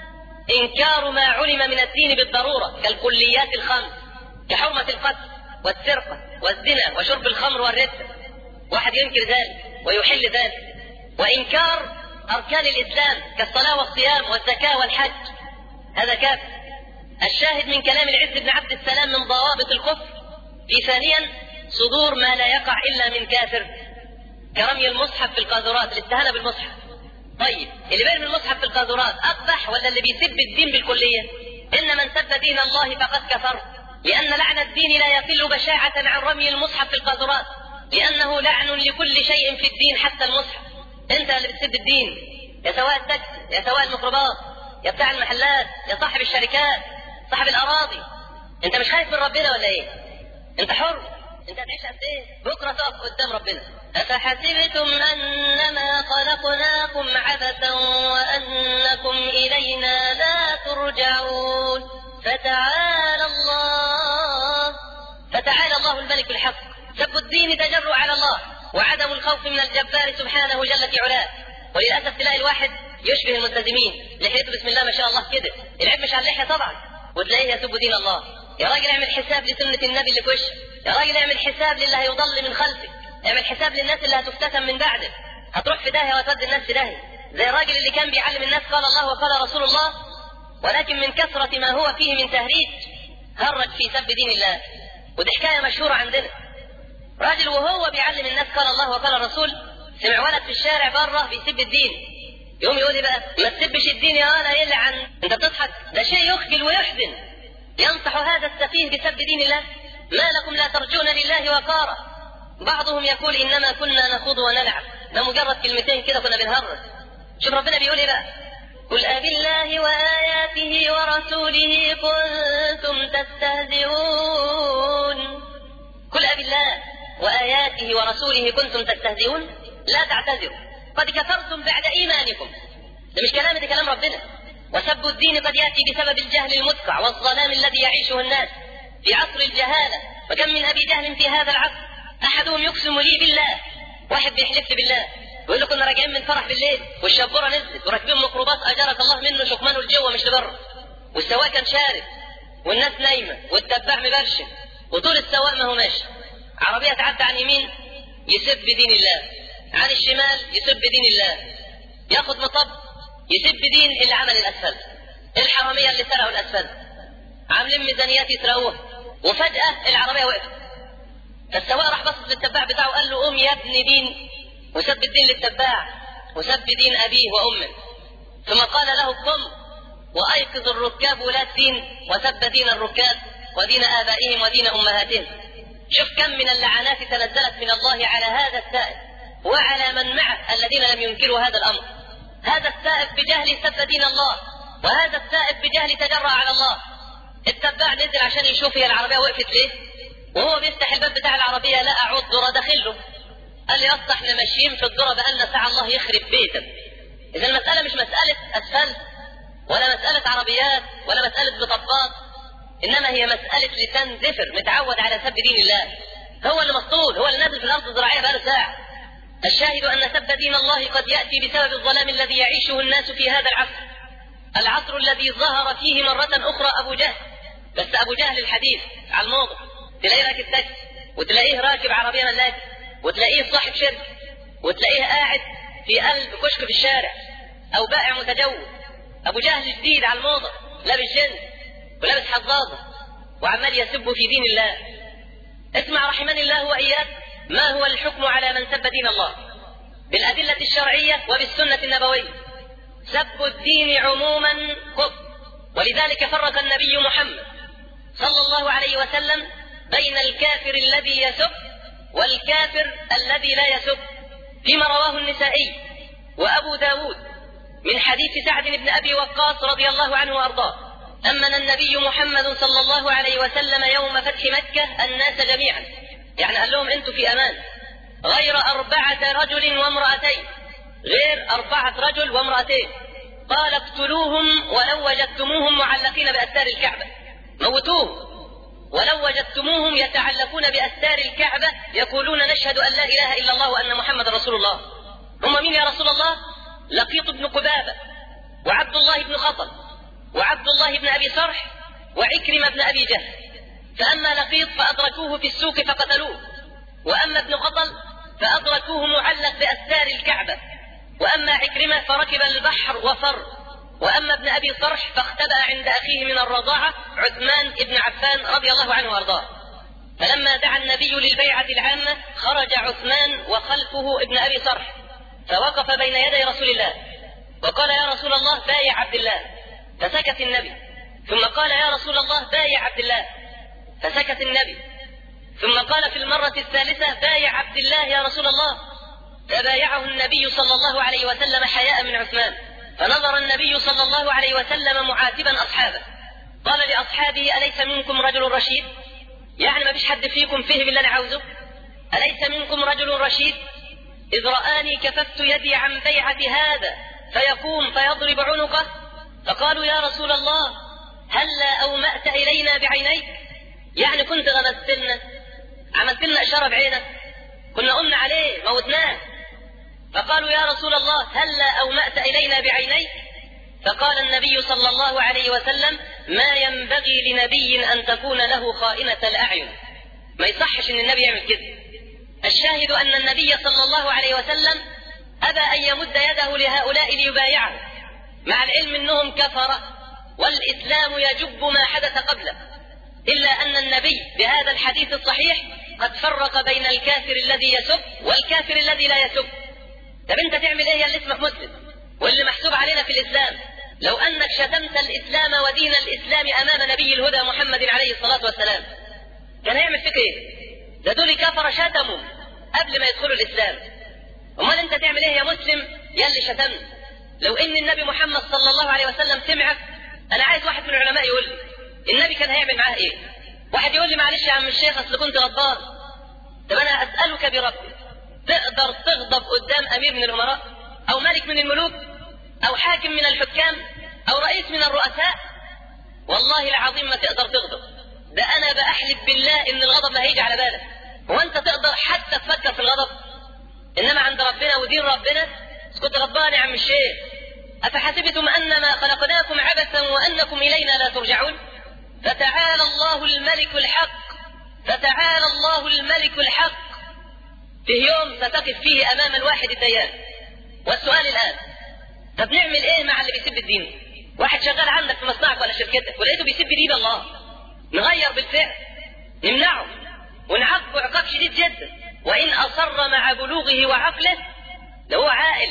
إنكار ما علم من الدين بالضرورة كالكليات الخمس، كحرمة القتل والسرقة والزنا وشرب الخمر والردة، واحد ينكر ذلك ويحل ذلك. وإنكار أركان الإسلام كالصلاة والصيام والزكاة والحج، هذا كافر. الشاهد من كلام العز بن عبد السلام من ضوابط الكفر في ثانيا صدور ما لا يقع إلا من كافر، كرمي المصحف في القاذورات، الاستهانة بالمصحف. طيب اللي بيرمي المصحف في القاذورات أقبح ولا اللي بيسب الدين بالكلية؟ إن من سب دين الله فقد كفر، لأن لعن الدين لا يقل بشاعة عن رمي المصحف في القاذورات، لأنه لعن لكل شيء في الدين حتى المصحف. أنت اللي بتسب الدين، يا سواء التاكسي، يا سواء الميكروباص، يا بتاع المحلات، يا صاحب الشركات، صاحب الأراضي، أنت مش خايف من ربنا ولا إيه؟ أنت حر، أنت هتعيش قد إيه؟ بكرة تقف قدام ربنا. أفحسبتم أنما خلقناكم عبثا وأنكم إلينا لا ترجعون. فتعالى الله الملك الحق. سب الدين تجرؤ على الله وعدم الخوف من الجبار سبحانه جل في علاه. وللأسف تلاقي الواحد يشبه الملتزمين، لحيته بسم الله ما شاء الله كده، العيب مش على اللحية طبعا، وتلاقيه يسب دين الله. يا راجل اعمل حساب لسنة النبي اللي في وشك، يا راجل اعمل حساب للي هيضل من خلفك، اعمل حساب للناس اللي هتفتتن من بعدك، هتروح في داهية وتودي الناس في داهية. زي الراجل اللي كان بيعلم الناس قال الله وقال رسول الله، ولكن من كثرة ما هو فيه من تهريج هرج في سب دين الله. ودي حكاية مشهورة عندنا، راجل وهو بيعلم الناس قال الله وقال الرسول سمع ولد في الشارع بره بيسب الدين، يقوم يقول بقى ما تسبش الدين يا انا يلعن، انت بتضحك، ده شيء يخجل ويحزن. ينصح هذا السفيه بسب دين الله؟ ما لكم لا ترجون لله وقارا. بعضهم يقول انما كنا نخوض ونلعب، ده مجرد كلمتين كده كنا بنهرج. شوف ربنا بيقول ايه بقى، قل أبالله وآياته ورسوله كنتم تستهزئون. قل أبالله وآياته ورسوله كنتم تستهزئون، لا تعتذروا قد كفرتم بعد إيمانكم. ده مش كلام، ده كلام ربنا. وسب الدين قد يأتي بسبب الجهل المدقع والظلام الذي يعيشه الناس في عصر الجهالة. وكم من أبي جهل في هذا العصر أحدهم يقسم لي بالله، واحد بيحلف بالله يقول له كنا راجعين من فرح بالليل والشبوره نزلت وراكبين ميكروباص اجرك الله منه شكمانه لجوه مش لبره، والسواق كان شارب والناس نايمه والتباع مبرشم، وطول السواق ما هو ماشي، عربيه تعدى عن يمين يسب دين الله، عن الشمال يسب دين الله، ياخد مطب يسب دين اللي عمل الاسفل، الحراميه اللي سرقوا الاسفل، عاملين ميزانيات يسرقوها، وفجاه العربيه وقفت. فالسواق راح بص للتباع بتاعه قال له قوم يا ابن دين، وسب الدين للتباع وسب دين أبيه وأمه. ثم قال له قم وأيقظ الركاب ولاة دين، وسب دين الركاب ودين آبائهم ودين أمهاتهم. شوف كم من اللعنات تنزلت من الله على هذا السائب وعلى من معه الذين لم ينكروا هذا الأمر. هذا السائب بجهل سب دين الله، وهذا السائب بجهل تجرأ على الله. التباع نزل عشان يشوف هي العربية وقفت ليه، وهو بيفتح الباب بتاع العربية لا أعود ذرة داخله، قال لي اصلا احنا ماشيين في الذره بقالنا ساعه الله يخرب بيتك. اذا المساله مش مساله اسفلت ولا مساله عربيات ولا مساله بطاقات، انما هي مساله لسان زفر متعود على سب دين الله، هو اللي مسطول، هو اللي نازل في الارض الزراعيه بقاله ساعه. الشاهد ان سب دين الله قد ياتي بسبب الظلام الذي يعيشه الناس في هذا العصر الذي ظهر فيه مره اخرى ابو جهل، بس ابو جهل الحديث على الموضه، تلاقيه راكب تاكسي وتلاقيه راكب عربيه ملاك وتلاقيه صاحب شركة وتلاقيه قاعد في قلب كشك في الشارع او بائع متجول. ابو جهل جديد على الموضة، لابس جنس ولابس حظاظة وعمال يسب في دين الله. اسمع رحمني الله واياك ما هو الحكم على من سب دين الله بالادلة الشرعية وبالسنة النبوية. سب الدين عموما كفر، ولذلك فرق النبي محمد صلى الله عليه وسلم بين الكافر الذي يسب والكافر الذي لا يسب، فيما رواه النسائي وأبو داود من حديث سعد بن أبي وقاص رضي الله عنه وأرضاه أمن النبي محمد صلى الله عليه وسلم يوم فتح مكة الناس جميعا، يعني قال لهم أنتم في أمان، غير 4 رجل وامرأتين، غير 4 رجل وامرأتين، قال اقتلوهم ولو وجدتموهم معلقين بأستار الكعبة، موتوهم ولو وجدتموهم يتعلقون بأستار الكعبة يقولون نشهد أن لا إله إلا الله وأن محمد رسول الله. هم مين يا رسول الله؟ لقيط بن قبابة وعبد الله بن خطل وعبد الله بن أبي صرح وعكرمة بن أبي جهل. فأما لقيط فأدركوه في السوق فقتلوه، وأما ابن خطل فأدركوه معلق بأستار الكعبة وأما عكرمة فركب البحر وفر، وأما ابن أبي صرح فاختبأ عند أخيه من الرضاعة عثمان بن عفان رضي الله عنه وأرضاه. فلما دعا النبي للبيعة العامة خرج عثمان وخلفه ابن أبي صرح، فوقف بين يدي رسول الله وقال: يا رسول الله بايع عبد الله، فسكت النبي. ثم قال: يا رسول الله بايع عبد الله، فسكت النبي. ثم قال في المرة الثالثة: بايع عبد الله يا رسول الله، فبايعه النبي صلى الله عليه وسلم حياء من عثمان. فنظر النبي صلى الله عليه وسلم معاتبا أصحابه، قال لأصحابه: أليس منكم رجل رشيد؟ يعني ما فيش حد فيكم فهم اللي أنا عاوزه؟ أليس منكم رجل رشيد؟ إذ رآني كففت يدي عن بيعة هذا فيقوم فيضرب عنقه. فقالوا: يا رسول الله هلا أومأت إلينا بعينيك؟ يعني كنت غمزت لنا، عملت لنا إشارة بعينك، كنا قمنا عليه موتناه. فقالوا: يا رسول الله هلا أومأت إلينا بعينيك؟ فقال النبي صلى الله عليه وسلم: ما ينبغي لنبي أن تكون له خائنة الأعين. ما يصحش أن النبي يعمل كده. الشاهد أن النبي صلى الله عليه وسلم أبى أن يمد يده لهؤلاء ليبايعه، مع العلم أنهم كفرة والإسلام يجب ما حدث قبله، إلا أن النبي بهذا الحديث الصحيح قد فرق بين الكافر الذي يسب والكافر الذي لا يسب. طب أنت تعمل إيه اللي اسمك مسلم واللي محسوب علينا في الإسلام؟ لو أنك شتمت الإسلام ودين الإسلام أمام نبي الهدى محمد عليه الصلاة والسلام كان هيعمل فيك إيه؟ ده دول كفر شتموا قبل ما يدخلوا الإسلام. أمال أنت تعمل إيه يا مسلم يلي شتمت؟ لو إن النبي محمد صلى الله عليه وسلم سمعك، أنا عايز واحد من العلماء يقول لي النبي كان هيعمل معاه إيه؟ واحد يقول لي: معلش يا عم الشيخ أصل كنت غضبان. طب أنا أسألك بربي، تقدر تغضب قدام أمير من الأمراء أو ملك من الملوك أو حاكم من الحكام أو رئيس من الرؤساء؟ والله العظيم ما تقدر تغضب. ده أنا بأحلف بالله إن الغضب ما هيجي على بالك. هو أنت تقدر حتى تفكر في الغضب؟ إنما عند ربنا ودين ربنا كنت غضبان يا عم الشيخ. أفحسبتم أنما خلقناكم عبثا وأنكم إلينا لا ترجعون؟ فتعالى الله الملك الحق، فتعالى الله الملك الحق. في يوم ستقف فيه أمام الواحد الديان. والسؤال الآن: طب نعمل إيه مع اللي بيسب الدين؟ واحد شغال عندك في مصنعك ولا شركتك ولقيته بيسب دين الله، نغير بالفعل، نمنعه ونعاقبه عقاب شديد جدا. وإن أصر مع بلوغه وعقله، لو هو عاقل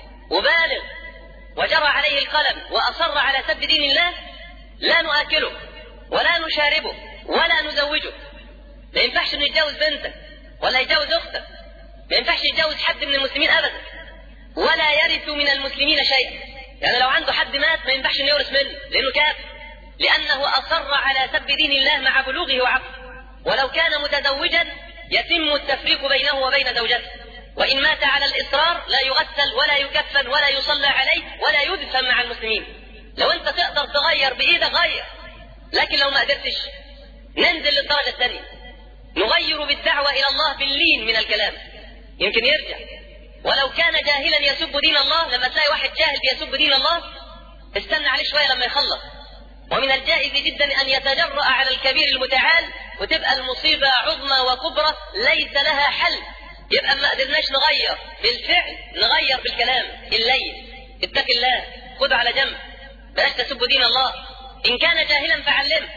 وبالغ وجرى عليه القلم وأصر على سب دين الله، لا نؤكله ولا نشاربه ولا نزوجه. ما ينفعش انه يتجوز بنتك ولا يتجوز اختك، ما ينفعش يتجوز حد من المسلمين ابدا، ولا يرث من المسلمين شيء. يعني لو عنده حد مات ما ينفعش انه يورث منه لانه كافر، لانه اصر على سب دين الله مع بلوغه وعقله. ولو كان متزوجا يتم التفريق بينه وبين زوجته، وان مات على الاصرار لا يغسل ولا يكفن ولا يصلى عليه ولا يدفن مع المسلمين. لو انت تقدر تغير بايدك غير، لكن لو ما قدرتش ننزل للدرجة الثانية، نغير بالدعوة إلى الله باللين من الكلام، يمكن يرجع. ولو كان جاهلا يسب دين الله، لما تلاقي واحد جاهل بيسب دين الله استنى عليه شوية لما يخلص. ومن الجائز جدا أن يتجرأ على الكبير المتعال وتبقى المصيبة عظمى وكبرى ليس لها حل. يبقى ما قدرناش نغير بالفعل، نغير بالكلام اللين. اتق الله، خذ على جنب، بلاش تسب دين الله. إن كان جاهلا فعلمه،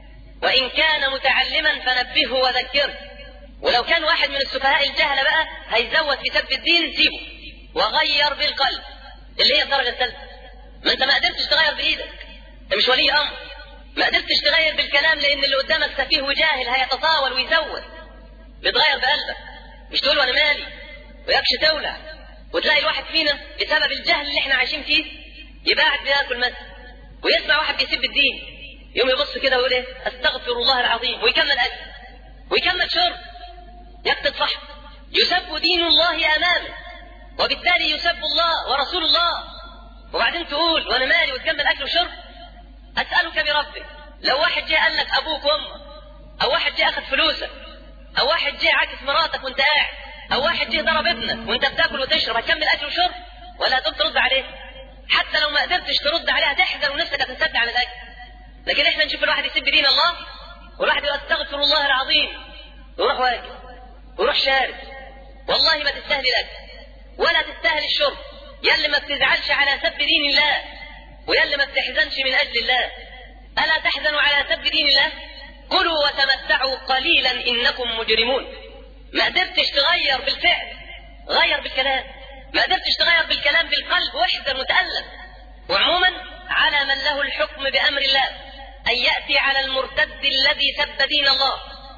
وإن كان متعلما فنبهه وذكره. ولو كان واحد من السفهاء الجهلة بقى هيزود في سب الدين، سيبه وغير بالقلب، اللي هي الدرجة الثالثة. ما انت ما قدرتش تغير بإيدك، انت مش ولي أمر. ما قدرتش تغير بالكلام لأن اللي قدامك سفيه وجاهل هيتطاول ويزود. بتغير بقلبك، مش تقول وانا مالي ويكش تولع. وتلاقي الواحد فينا بسبب الجهل اللي احنا عايشين فيه يبقى قاعد بياكل مثلا ويسمع واحد بيسب الدين، يوم يبص كده ويقول ايه؟ استغفر الله العظيم، ويكمل اكل ويكمل شرب، يقتل صح. يسب دين الله امامه، وبالتالي يسب الله ورسول الله، وبعدين تقول وانا مالي وتكمل اكل وشرب. اسالك بربك، لو واحد جاء قال لك ابوك وامك، او واحد جاء اخذ فلوسك، او واحد جاء عاكس مراتك وانت قاعد، او واحد جاء ضرب ابنك وانت بتاكل وتشرب، هتكمل اكل وشرب ولا هتقوم ترد عليه؟ حتى لو ما قدرتش ترد عليه هتحزن ونفسك هتنسد على الاكل. لكن احنا نشوف الواحد يسب دين الله والواحد يقول استغفر الله العظيم، ويروح واكل ويروح شارب. والله ما تستاهل الاكل ولا تستاهل الشرب يلي ما بتزعلش على سب دين الله، ويلي ما بتحزنش من أجل الله، ألا تحزنوا على سب دين الله؟ كلوا وتمتعوا قليلا إنكم مجرمون. ما قدرتش تغير بالفعل، غير بالكلام. ما قدرتش تغير بالكلام، بالقلب واحذر متألم. وعموما على من له الحكم بأمر الله أن يأتي على المرتد الذي سب دين الله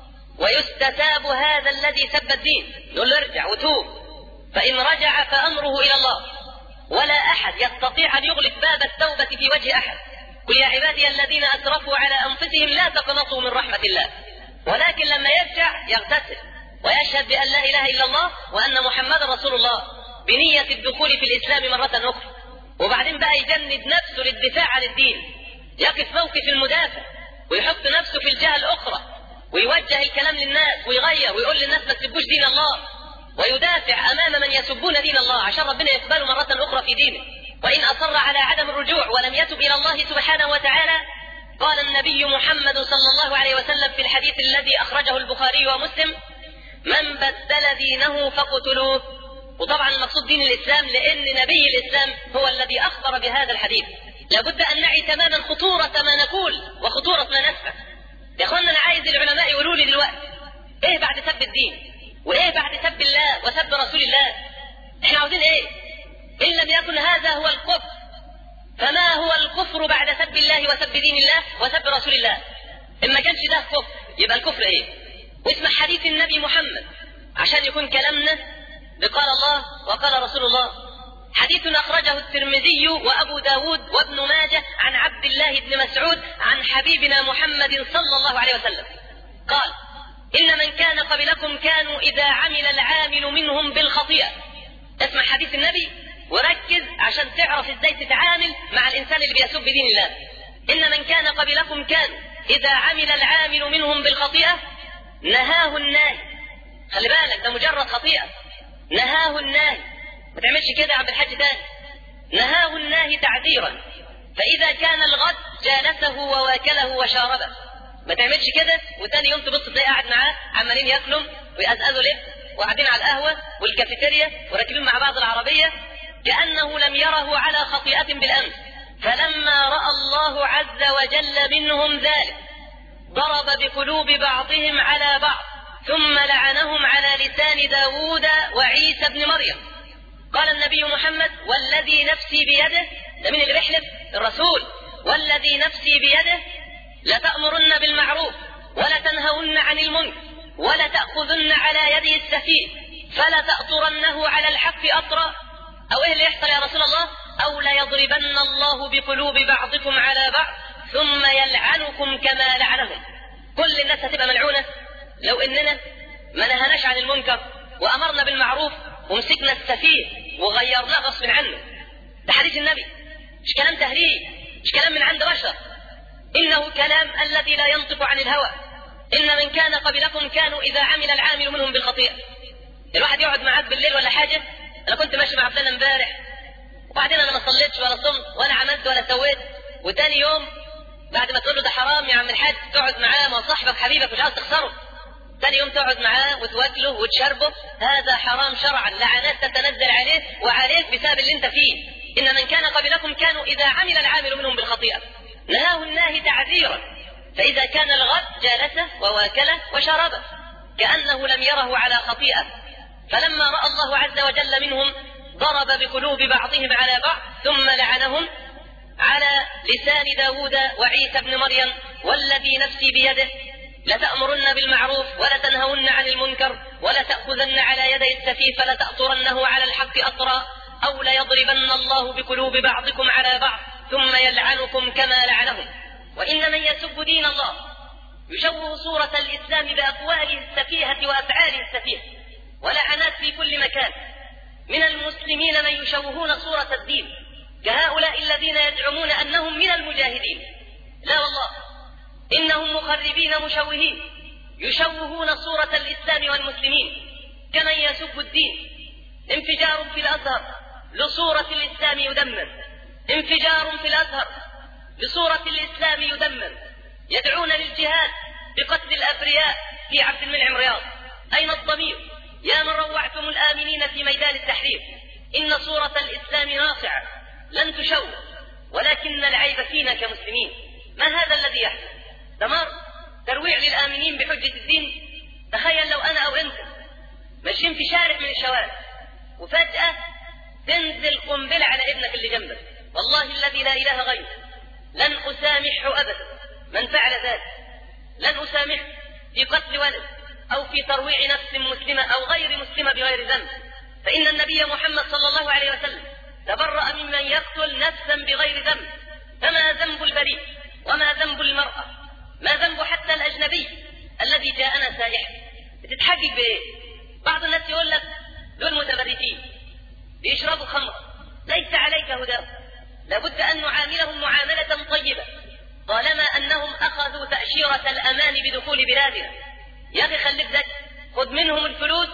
ويستتاب هذا الذي سب الدين، يقول له ارجع وتوب، فإن رجع فأمره إلى الله، ولا أحد يستطيع أن يغلق باب التوبة في وجه أحد. قل يا عبادي الذين أسرفوا على أنفسهم لا تقنطوا من رحمة الله، ولكن لما يرجع يغتسل ويشهد بأن لا إله إلا الله وأن محمد رسول الله بنية الدخول في الإسلام مرة أخرى، وبعدين بقى يجند نفسه للدفاع عن الدين، يقف موقف المدافع ويحط نفسه في الجهة الأخرى ويوجه الكلام للناس ويغير ويقول للناس ما تسبوش دين الله، ويدافع أمام من يسبون دين الله عشان ربنا يقبله مرة أخرى في دينه. وإن أصر على عدم الرجوع ولم يتب إلى الله سبحانه وتعالى، قال النبي محمد صلى الله عليه وسلم في الحديث الذي أخرجه البخاري ومسلم: من بدل دينه فاقتلوه. وطبعا المقصود دين الإسلام، لأن نبي الإسلام هو الذي أخبر بهذا الحديث. لابد أن نعي تماما خطورة ما نقول وخطورة ما نسمع. يا أخوانا أنا عايز العلماء يقولوا لي دلوقتي إيه بعد سب الدين؟ وإيه بعد سب الله وسب رسول الله؟ إحنا عاوزين إيه؟ إن لم يكن هذا هو الكفر، فما هو الكفر بعد سب الله وسب دين الله وسب رسول الله؟ إن ما كانش ده كفر يبقى الكفر إيه؟ واسمع حديث النبي محمد عشان يكون كلامنا بقال الله وقال رسول الله. حديث أخرجه الترمذي وأبو داود وابن ماجه عن عبد الله بن مسعود عن حبيبنا محمد صلى الله عليه وسلم قال: إن من كان قبلكم كانوا إذا عمل العامل منهم بالخطيئة. اسمع حديث النبي وركز عشان تعرف ازاي تتعامل مع الإنسان اللي بيسب دين الله. إن من كان قبلكم كانوا إذا عمل العامل منهم بالخطيئة نهاه الناهي. خلي بالك ده مجرد خطيئة، نهاه الناهي، ما تعملش كده يا عبد الحاج تاني. نهاه الناهي تعذيرا، فإذا كان الغد جالسه وواكله وشاربه. ما تعملش كده وتاني يوم تبص تلاقي قاعد معاه عمالين ياكلوا ويقزقزوا لب وقاعدين على القهوة والكافيتيريا وراكبين مع بعض العربية كأنه لم يره على خطيئة بالأمس. فلما رأى الله عز وجل منهم ذلك ضرب بقلوب بعضهم على بعض ثم لعنهم على لسان داود وعيسى بن مريم. قال النبي محمد: والذي نفسي بيده، ده من اللي بيحلف؟ الرسول. والذي نفسي بيده لتأمرن بالمعروف ولا تنهون عن المنكر ولا تأخذن على يده السفيه فلا تأطرنه على الحق أطرا. أو إيه اللي يحصل يا رسول الله؟ أو ليضربن الله بقلوب بعضكم على بعض ثم يلعنكم كما لعنهم. كل الناس هتبقى ملعونة لو إننا ما نهناش عن المنكر وأمرنا بالمعروف ومسكنا السفيه وغيرناه غصب عنه. ده حديث النبي، مش كلام تهريج، مش كلام من عند بشر، إنه كلام الذي لا ينطق عن الهوى. إن من كان قبلكم كانوا إذا عمل العامل منهم بالخطيئة. الواحد يقعد معاك بالليل ولا حاجة: أنا كنت ماشي مع فلان امبارح وبعدين أنا ما صليتش ولا صمت ولا عملت ولا سويت، وتاني يوم بعد ما تقول له ده حرام يا عم الحاج تقعد معاه، ما صاحبك حبيبك مش عاوز تخسره، تاني يوم تقعد معاه وتوكله وتشربه، هذا حرام شرعا، لعنات تتنزل عليه وعليك بسبب اللي انت فيه. إن من كان قبلكم كانوا إذا عمل العامل منهم بالخطيئة نهاه الناهي تعذيرا، فإذا كان الغد جالسه وواكله وشربه كأنه لم يره على خطيئة. فلما رأى الله عز وجل منهم ضرب بقلوب بعضهم على بعض ثم لعنهم على لسان داود وعيسى بن مريم: والذي نفسي بيده لتأمرن بالمعروف ولا تنهون عن المنكر ولا تأخذن على يدي السفيه فلا تأطرنه على الحق أطرا أو ليضربن الله بقلوب بعضكم على بعض ثم يلعنكم كما لعنهم. وإن من يسب دين الله يشوه صورة الإسلام بأقواله السفيهة وأفعاله السفيهة ولعنات في كل مكان. من المسلمين من يشوهون صورة الدين كهؤلاء الذين يزعمون أنهم من المجاهدين. لا والله، إنهم مخربين مشوهين يشوهون صورة الإسلام والمسلمين كمن يسب الدين. انفجار في الأزهر لصورة الإسلام يدمر، انفجار في الأزهر لصورة الإسلام يدمر. يدعون للجهاد بقتل الأبرياء في عبد المنعم رياض. أين الضمير يا من روعتم الآمنين في ميدان التحرير؟ إن صورة الإسلام ناصعة لن تشوه، ولكن العيب فينا كمسلمين. ما هذا الذي يحدث؟ دمار، ترويع للآمنين بحجة الدين. تخيل لو أنا أو أنت ماشيين في شارع من الشوارع وفجأة تنزل قنبلة على ابنك اللي جنبك، والله الذي لا إله غيره لن أسامحه أبدا من فعل ذلك. لن أسامحه في قتل ولد أو في ترويع نفس مسلمة أو غير مسلمة بغير ذنب، فإن النبي محمد صلى الله عليه وسلم تبرأ ممن يقتل نفسا بغير ذنب. فما ذنب البريء وما ذنب المرأة؟ ما ذنب حتى الأجنبي الذي جاءنا سائحا؟ بتتحجج بإيه؟ بعض الناس يقول لك دول متبرئين بيشربوا خمر، ليس عليك هداهم، لابد أن نعاملهم معاملة طيبة طالما أنهم أخذوا تأشيرة الأمان بدخول بلادنا. يا أخي خليك ذكي، خذ منهم الفلوس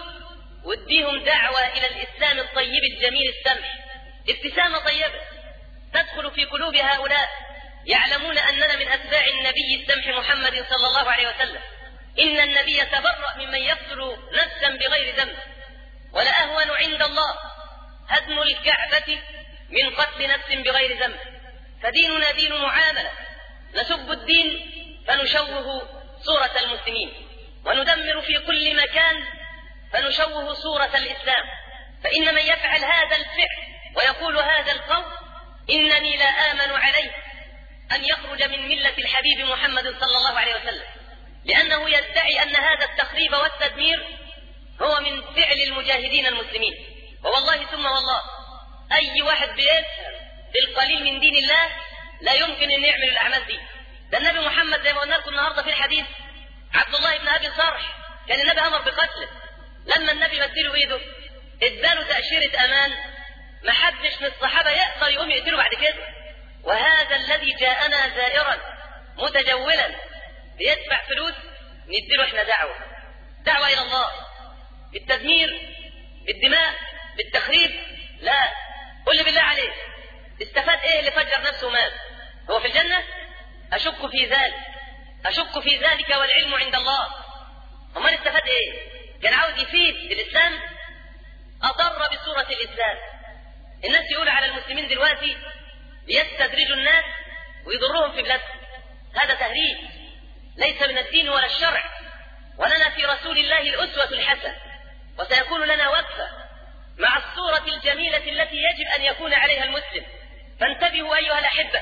واديهم دعوة إلى الإسلام الطيب الجميل السمح، ابتسامة طيبة تدخل في قلوب هؤلاء يعلمون أننا من أتباع النبي السمح محمد صلى الله عليه وسلم. إن النبي تبرأ ممن يقتل نفسا بغير ذنب، ولا أهون عند الله هدم الكعبة من قتل نفس بغير ذنب. فديننا دين معاملة، نسب الدين فنشوه صورة المسلمين، وندمر في كل مكان فنشوه صورة الإسلام. فإن من يفعل هذا الفعل ويقول هذا القول إنني لا آمن عليه أن يخرج من ملة الحبيب محمد صلى الله عليه وسلم، لأنه يدعي أن هذا التخريب والتدمير هو من فعل المجاهدين المسلمين. ووالله ثم والله أي واحد بيفهم بالقليل من دين الله لا يمكن أن يعمل الأعمال دي. ده النبي محمد زي ما قلنا لكم النهارده في الحديث، عبد الله بن أبي صرح كان النبي أمر بقتله، لما النبي مديله إيده اداله تأشيرة أمان، ما حدش من الصحابة يقدر يقوم يقتله بعد كده. وهذا الذي جاءنا زائرا متجولا بيدفع فلوس نديله احنا دعوة إلى الله بالتدمير بالدماء بالتخريب؟ لا. قل لي بالله عليك استفاد ايه اللي فجر نفسه مات؟ هو في الجنة؟ أشك في ذلك والعلم عند الله. أمال استفاد ايه؟ كان عاوز يفيد الإسلام، أضر بصورة الإسلام. الناس يقول على المسلمين دلوقتي ليستدرجوا الناس ويضرهم في بلادهم، هذا تهريج ليس من الدين ولا الشرع. ولنا في رسول الله الأسوة الحسنة، وسيكون لنا وقفة مع الصورة الجميلة التي يجب أن يكون عليها المسلم. فانتبهوا أيها الأحبة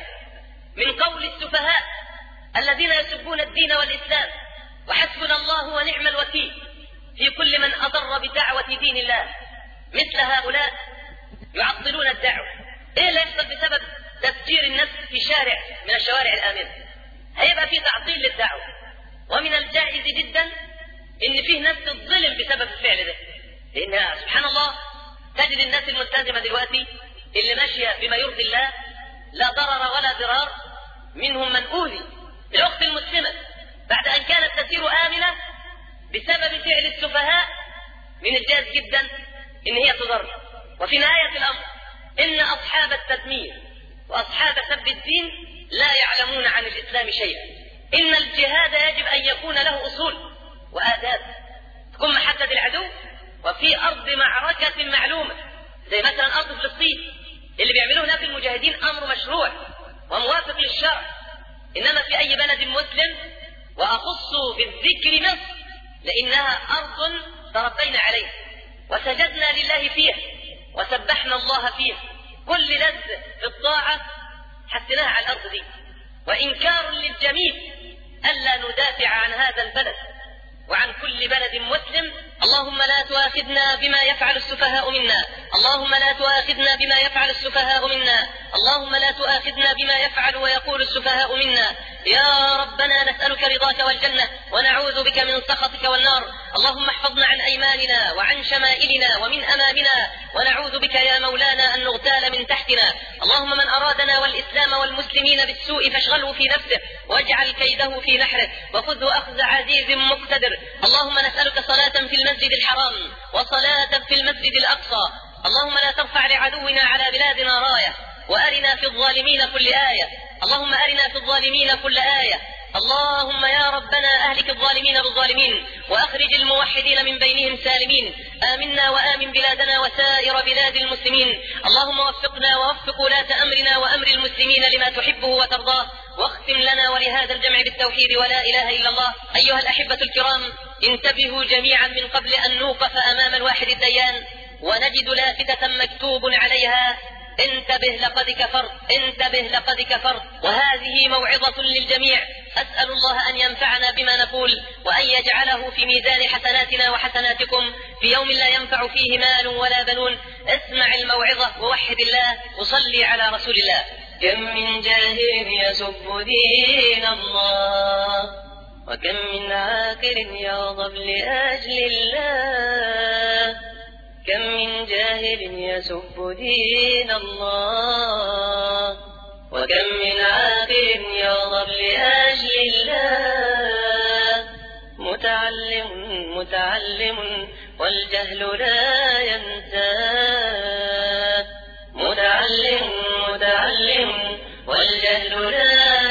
من قول السفهاء الذين يسبون الدين والإسلام، وحسبنا الله ونعم الوكيل في كل من أضر بدعوة دين الله. مثل هؤلاء يعطلون الدعوة. إيه اللي يحصل بسبب تفجير النفس في شارع من الشوارع الآمنة؟ هيبقى في تعطيل للدعوة، ومن الجائز جدا إن فيه ناس تظلم بسبب الفعل ده. لأن سبحان الله تجد الناس الملتزمة دلوقتي اللي ماشية بما يرضي الله لا ضرر ولا ضرار، منهم من أوذي. الأخت المسلمة بعد أن كانت تسير آمنة بسبب فعل السفهاء من الجائز جدا إن هي تضر. وفي نهاية الأمر إن أصحاب التدمير وأصحاب سب الدين لا يعلمون عن الإسلام شيئا. إن الجهاد يجب أن يكون له أصول وآداب، تكون محدد العدو وفي أرض معركة معلومة، زي مثلا أرض فلسطين. اللي بيعملوه هناك المجاهدين أمر مشروع وموافق للشرع، إنما في أي بلد مسلم، وأخص بالذكر مصر لأنها أرض تربينا عليها وسجدنا لله فيها وسبحنا الله فيها. كل لذة في الطاعة حسناها على الأرض دي، وإنكار للجميع ألا ندافع عن هذا البلد وعن كل بلد مسلم. اللهم لا تؤاخذنا بما يفعل السفهاء منا، اللهم لا تؤاخذنا بما يفعل السفهاء منا، اللهم لا تؤاخذنا بما يفعل ويقول السفهاء منا. يا ربنا نسألك رضاك والجنة ونعوذ بك من سخطك والنار. اللهم احفظنا عن أيماننا وعن شمائلنا ومن أمامنا، ونعوذ بك يا مولانا أن نغتال من تحتنا. اللهم من أرادنا والإسلام والمسلمين بالسوء فاشغله في نفسه واجعل كيده في نحره وخذه أخذ عزيز مقتدر. اللهم نسألك صلاة في المسجد الحرام وصلاة في المسجد الأقصى. اللهم لا ترفع لعدونا على بلادنا راية، وأرنا في الظالمين كل آية. اللهم أرنا في الظالمين كل آية، اللهم يا ربنا أهلك الظالمين بالظالمين وأخرج الموحدين من بينهم سالمين. آمنا وآمن بلادنا وسائر بلاد المسلمين. اللهم وفقنا ووفق ولاة أمرنا وأمر المسلمين لما تحبه وترضاه، واختم لنا ولهذا الجمع بالتوحيد ولا إله إلا الله. أيها الأحبة الكرام، انتبهوا جميعا من قبل أن نوقف أمام الواحد الديان ونجد لافتة مكتوب عليها: انتبه لقد كفرت، انتبه لقد كفرت. وهذه موعظة للجميع. أسأل الله أن ينفعنا بما نقول وأن يجعله في ميزان حسناتنا وحسناتكم في يوم لا ينفع فيه مال ولا بنون. اسمع الموعظة ووحد الله وصلي على رسول الله. كم من جاهل يسب دين الله، وكم من عاقل يغضب لأجل الله. كم من جاهل يسب دين الله، وكم من عاقل يغضب لأجل الله. متعلم والجهل لا ينساه. متعلم والجهل لا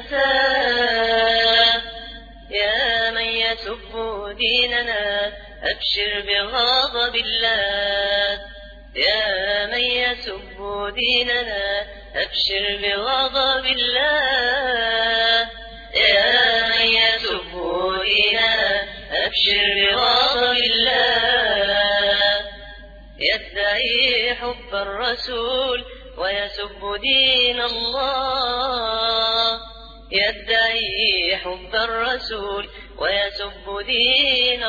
ينساه. يا من يسب ديننا أبشر بغضب الله. يا من يسب ديننا أبشر بغضب الله. يا من يسب ديننا أبشر بغضب الله. يدعي حب الرسول ويسب دين الله. يدعي حب الرسول ويسب دين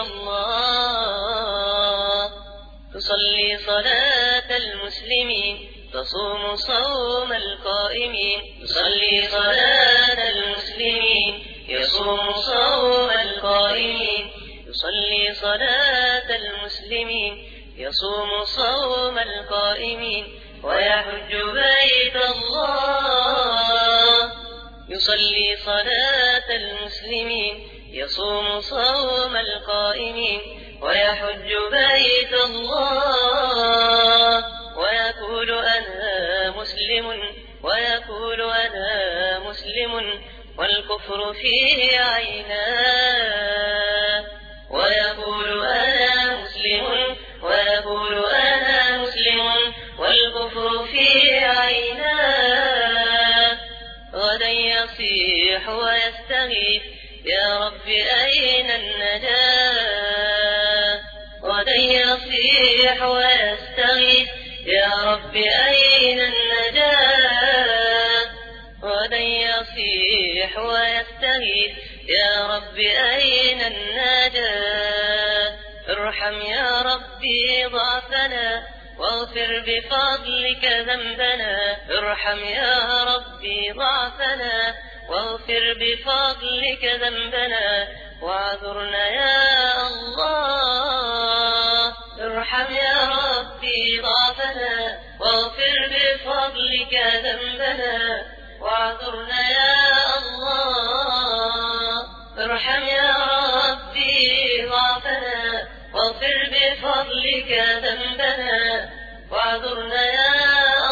الله. تصلي صلاة المسلمين، تصوم صوم القائمين. تصلي صلاة المسلمين، يصوم صوم القائمين. يصلي صلاة المسلمين، يصوم صوم القائمين، ويحج بيت الله. يصلي صلاة المسلمين، يصوم صوم القائمين، ويحج بيت الله. ويقول أنا مسلم، ويقول أنا مسلم، والكفر فيه عيناه. ويقول أنا مسلم، ويقول أنا مسلم، والكفر فيه عيناه. غدا يصيح ويستغيث: يا رب أين النجاة؟ غدا يصيح ويستغيث: يا رب أين النجاة؟ غدا يصيح ويستغيث: يا رب أين النجاة؟ ارحم يا ربي ضعفنا واغفر بفضلك ذنبنا. ارحم يا ربي ضعفنا واغفر بفضلك ذنبنا، واعذرنا يا الله. ارحم يا ربي ضعفنا واغفر بفضلك ذنبنا، واعذرنا يا الله. ارحم يا ربي ضعفنا واغفر بفضلك ذنبنا، واعذرنا يا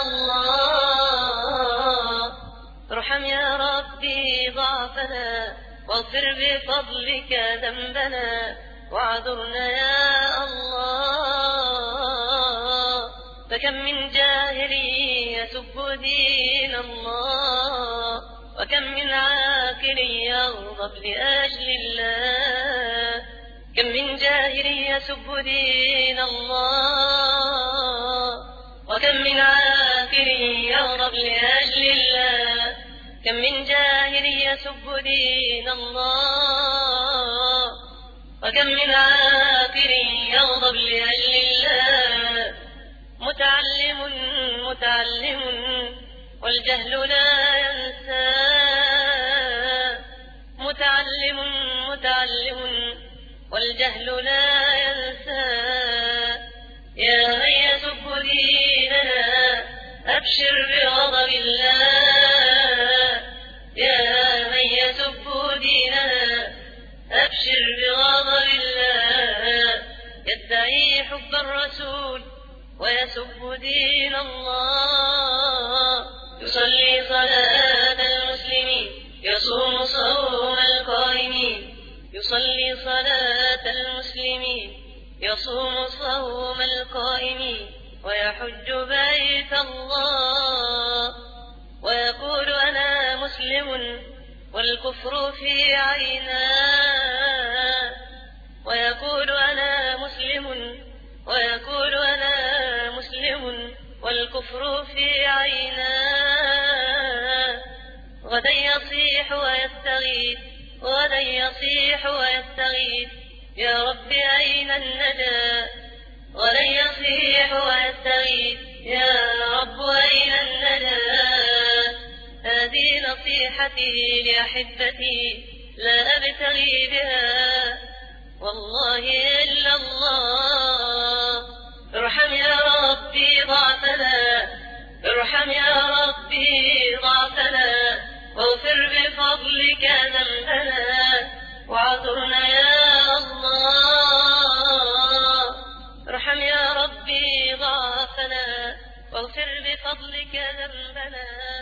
الله. ارحم يا ربي ضعفنا واغفر بفضلك ذنبنا، واعذرنا يا الله. فكم من جاهل يسب دين الله، وكم من عاقل يغضب لأجل الله. كم من جاهل يسب دين الله، وكم من عاقل يغضب لأجل الله. كم من جاهل يسب دين الله، وكم من عاقل يغضب لأجل الله. متعلم والجهل لا ينساه. متعلم والجهل لا ينساه. يا من يسب ديننا أبشر بغضب الله. يا من يسب ديننا أبشر بغضب الله. يدعي حب الرسول ويسب دين الله. يصلي صلاة المسلمين، يصوم صوم يصلي صلاة المسلمين، يصوم صوم القائمين، ويحج بيت الله، ويقول أنا مسلم والكفر في عيناه، ويقول أنا مسلم والكفر في عيناه. غدا يصيح ويستغيث يا رب أين الندى، غدا يصيح ويستغيث يا رب أين الندى. هذه نصيحتي لأحبتي لا أبتغي بها والله إلا الله. ارحم يا ربي ضعفنا، ارحم يا ربي ضعفنا، واغفر بفضلك ذنبنا وعذرنا يا الله. ارحم يا ربي ضعفنا، واغفر بفضلك ذنبنا